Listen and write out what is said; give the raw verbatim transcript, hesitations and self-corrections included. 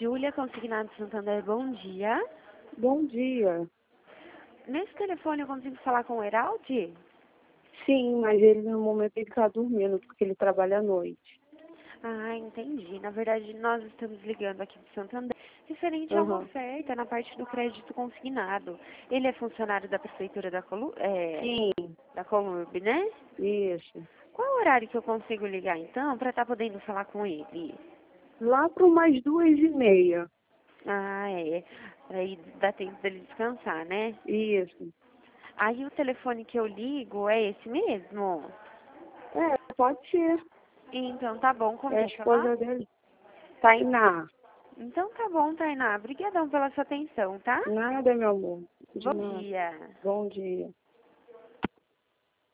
Júlia, Consignado Santander, bom dia. Bom dia. Nesse telefone eu consigo falar com o Heraldi? Sim, mas ele no momento ele está dormindo, porque ele trabalha à noite. Ah, entendi. Na verdade, nós estamos ligando aqui de Santander, referente a uma Aham. oferta na parte do crédito consignado. Ele é funcionário da Prefeitura da, Colu é, Sim, da Colurb, né? isso. Qual o horário que eu consigo ligar, então, para estar podendo falar com ele? Lá para umas duas e meia. Ah, é. Aí dá tempo dele descansar, né? Isso. Aí o telefone que eu ligo é esse mesmo? É, pode ser. Então tá bom, como É que a é seu nome? esposa dele. Tainá. Então tá bom, Tainá. Obrigadão pela sua atenção, tá? Nada, meu amor. De Bom nada. dia. Bom dia.